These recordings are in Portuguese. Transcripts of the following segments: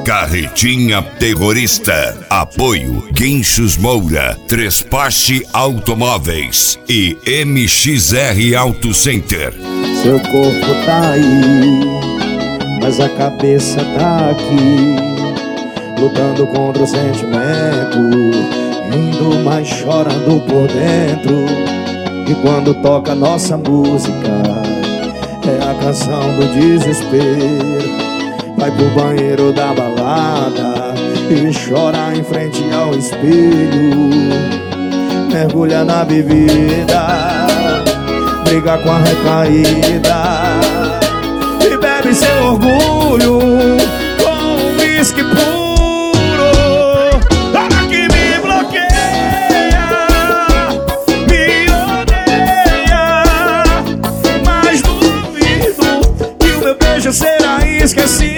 Carretinha Terrorista. Apoio Guinchos Moura, Trespache Automóveis e MXR Auto Center. Seu corpo tá aí, mas a cabeça tá aqui, lutando contra o sentimento, rindo, mas chorando por dentro. E quando toca nossa música, é a canção do desespero. Vai pro banheiro da balada e chora em frente ao espelho. Mergulha na bebida, briga com a recaída e bebe seu orgulho com um whisky puro. Ela que me bloqueia, me odeia, mas duvido que o meu beijo será esquecido.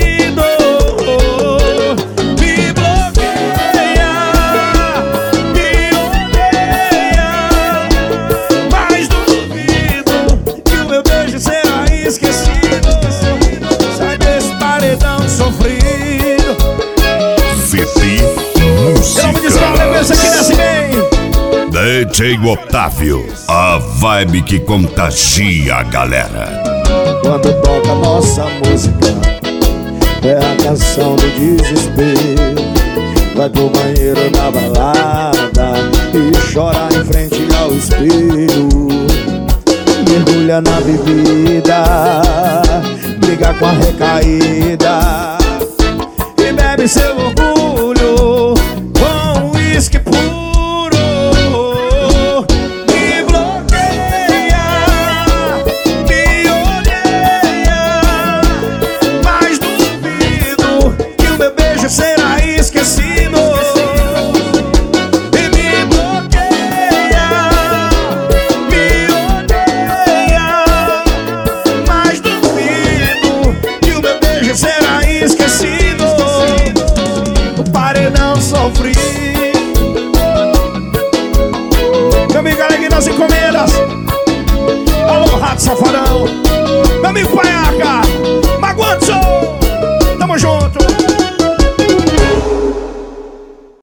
Me bloqueia, me odeia, mas duvido que o meu beijo será esquecido. Sai desse paredão sofrido. Fifi Música. Eu não me descobri, pensa que nasce bem. DJ Otávio, a vibe que contagia a galera. Quando toca nossa música, é a canção do desespero. Vai pro banheiro da balada e chora em frente ao espelho. Mergulha na bebida, briga com a recaída